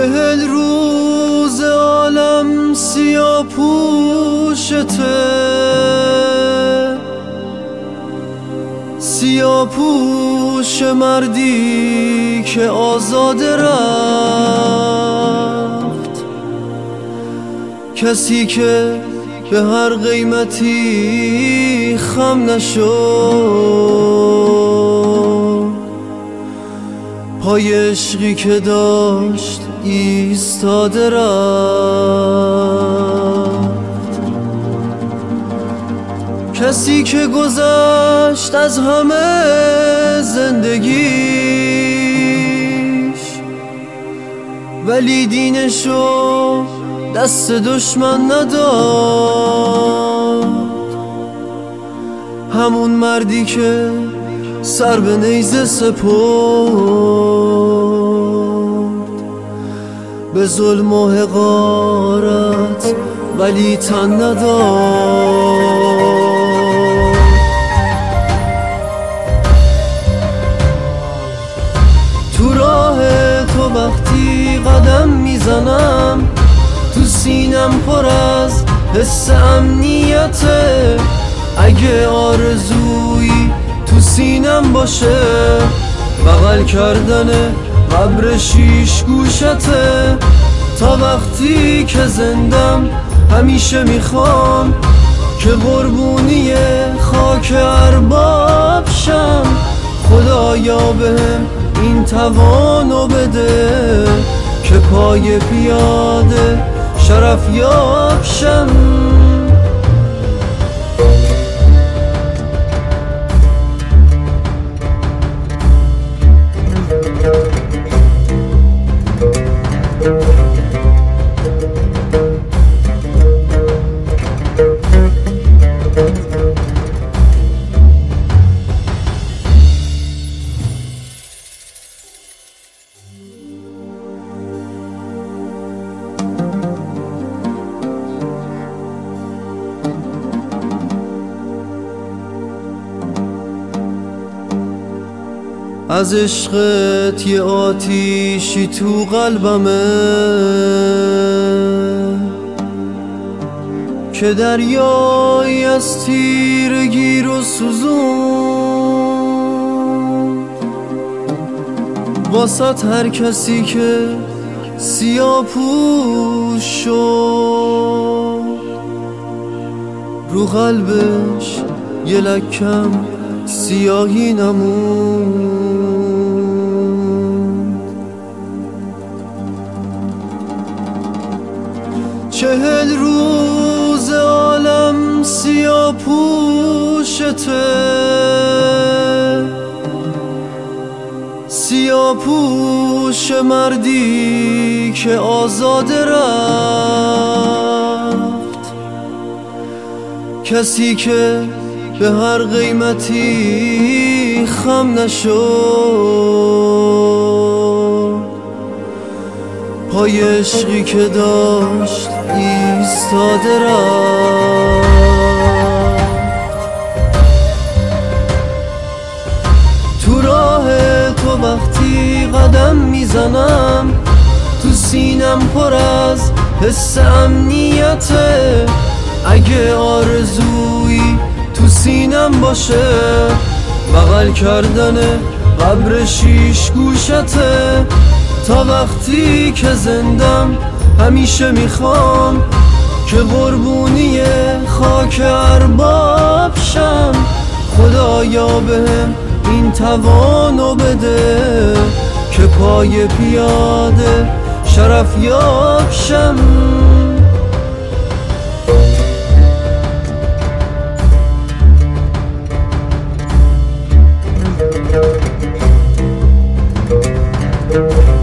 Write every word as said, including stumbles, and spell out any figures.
چهل روز عالم سیاه پوشته، سیاه پوش مردی که آزاده رفت، کسی که به هر قیمتی خم نشد، پای عشقی که داشت ایستاده رفت، کسی که گذشت از همه زندگیش، ولی دینشو دست دشمن نداد. همون مردی که سر به نیزه سپرد، به ظلم و حقارت ولی تن نداد. تو راه تو وقتی قدم میزنم، تو سینم پر از حس امنیته. اگه آرزویی تو سینم باشه، بغل کردن قبر شیش گوشته. تا وقتی که زندم همیشه میخوام که قربونی خاک ارباب شم. خدایا بهم این توانو بده که پای پیاده شرف یاب شم. از عشقت یه آتیشی تو قلبمه که دریایی از تیرگی رو سوزون. واسط هر کسی که سیاه پوش شد، رو قلبش یه لکم سیاهی نمون. چهل روز عالم سیاه پوشته، سیاه پوش مردی که آزاده رفت، کسی که به هر قیمتی خم نشد، پای عشقی که داشت ایستاده رفت. تو راه تو وقتی قدم میزنم، تو سینم پر از حس امنیته. اگه آرزویی تو سینم باشه، بغل کردن قبر شیش گوشته. تا وقتی که زندم همیشه میخوام که قربونی خاک ارباب شم. خدایا بهم این توانو بده که پای پیاده شرف یاب شم. Thank you.